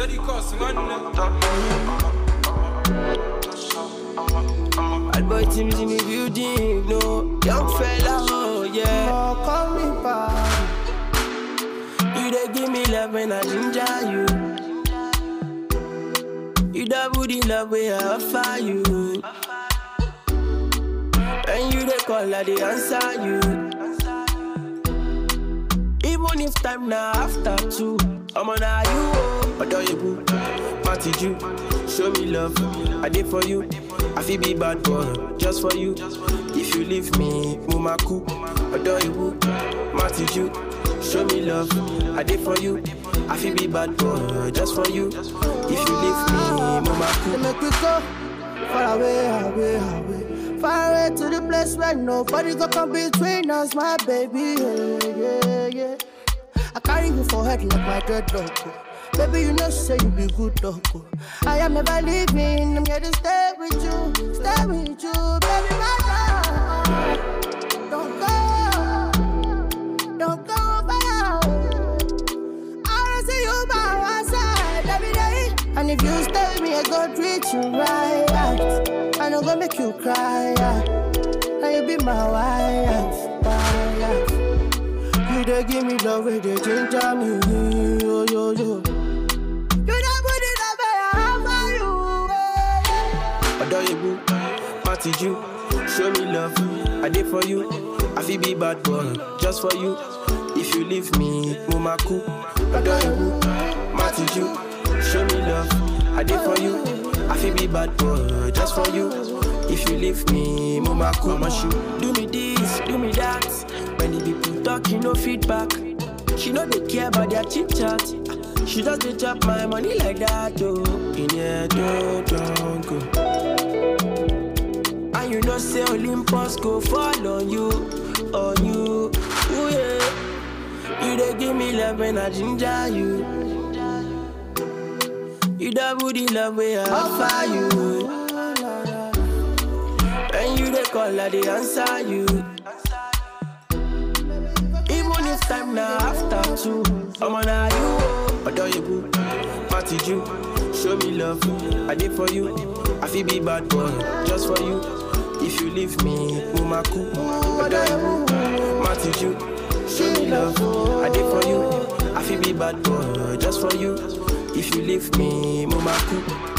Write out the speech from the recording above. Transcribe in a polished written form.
Steady cussing, man. Bad boy teams in the building, no. Young fella, oh yeah. Oh, call me back. You dey give me love when I ginger you. You double the love where I offer you. And you dey call, I dey answer you. Even if time now after 2, I'm on you, oh. Adore you, boo, party you. Show me love, I did for you. I feel be bad boy, just for you. If you leave me, Mumaku. Adore you, boo, party you. Show me love, I did for you. I feel be bad boy, just for you. If you leave me, Mumaku. Make we go far away, away, away. Far away to the place where nobody go come between us, my baby. Yeah, yeah, yeah. I carry you for head like my dreadlock. Baby, you know, say you be good dog. I am never leaving, I'm here to stay with you, baby, my love. Don't go far. I wanna see you by my side every day. And if you stay with me, I go treat you right. I don't go make you cry. Now you be my wife. You dey give me love, they ginger me. Yo, yo, yo. You don't put it up, I for you. Adore you, boo, party you. Show me love, I did for you. I feel be bad boy, just for you. If you leave me, Mumaku. Adore you, boo, party you. Show me love, I did for you. I feel be bad boy, just for you. If you leave me, Mumaku. Mama, she do me this, do me that. When the people talk, you no feedback. She know they care about their chit chat. She just dey chop my money like that, oh. In here, don't go. And you know say Olympus go fall on you, ooh yeah. You dey give me love when I ginger you. You double the love where I offer you. And you dey call, I dey answer you. Even if time now after 2, I'm on you, oh. Adore you, boo, party you. Show me love, I did for you. I feel be bad boy, just for you. If you leave me, Mumaku. Adore you, boo, party you. Show me love, I did for you. I feel be bad boy, just for you. If you leave me, Mumaku.